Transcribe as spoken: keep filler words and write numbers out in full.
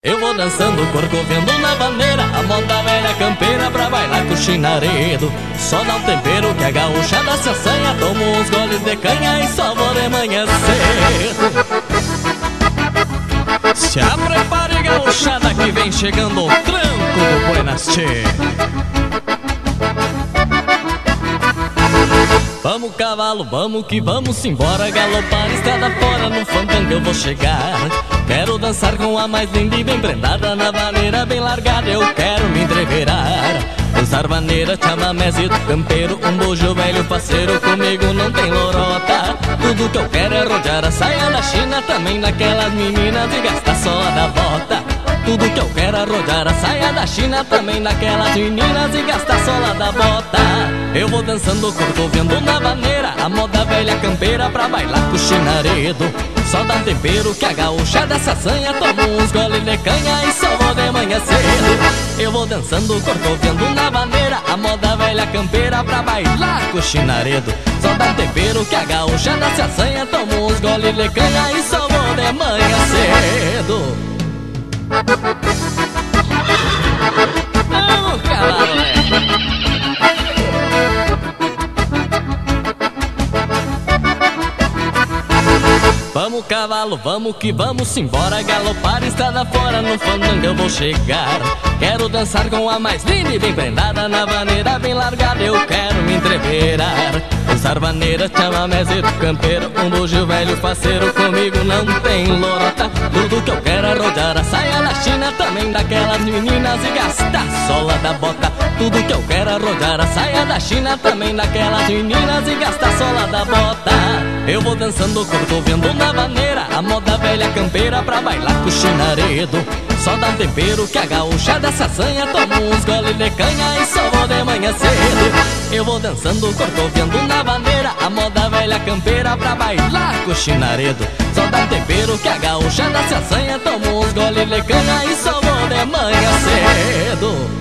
Eu vou dançando, corcovendo na vaneira, a moda velha campeira pra bailar com o chinaredo. Só dá um tempero que a gaúchada se assanha, tomo uns goles de canha e só vou de manhã cedo. Se a prepare, gaúchada, que vem chegando o tranco do Buenas Tchê. Vamos cavalo, vamos que vamos embora, galopar estrada fora, no fandango eu vou chegar. Quero dançar com a mais linda e bem prendada, na vaneira bem largada eu quero me entreverar. Dançar vaneira, chamamezito campeiro, um bojo velho parceiro, comigo não tem lorota. Tudo que eu quero é rodear a saia da China, também naquelas meninas e gastar só da bota. Tudo que eu quero é rodear a saia da China, também naquelas meninas e gastar sola da bota. Eu vou dançando, corcovendo na vaneira, a moda velha campeira pra bailar com o chinaredo. Só dá um tempero que a gaúchada se assanha, tomo uns goles de canha e só vou de manhã cedo. Eu vou dançando, corcovendo na vaneira, a moda velha campeira pra bailar com o chinaredo. Só dá um tempero que a gaúchada se assanha, tomo uns goles de canha e só vou de manhã cedo. Vamos, cavalo, é. Vamos cavalo, vamos que vamos embora, galopar estrada fora, no fandango eu vou chegar. Quero dançar com a mais linda e bem prendada, na vaneira bem largada eu quero me entreverar. Dançar vaneira, chamamezito campeiro, um bujo velho faceiro, comigo não tem lorota. Tudo que eu quero é rodear a saia da China, também daquelas meninas e gastar sola da bota. Tudo que eu quero é rodear a saia da China, também daquelas meninas e gastar sola da bota. Eu vou dançando, corcovendo na vaneira, a moda velha campeira pra bailar com o chinaredo. Só dá um tempero que a gaúchada se assanha, tomo uns goles de canha e só vou de manhã cedo. Eu vou dançando, corcovendo na vaneira, a moda velha campeira pra bailar com o chinaredo. Só dá um tempero que a gaúchada se assanha, tomo uns goles de canha e só vou de manhã cedo.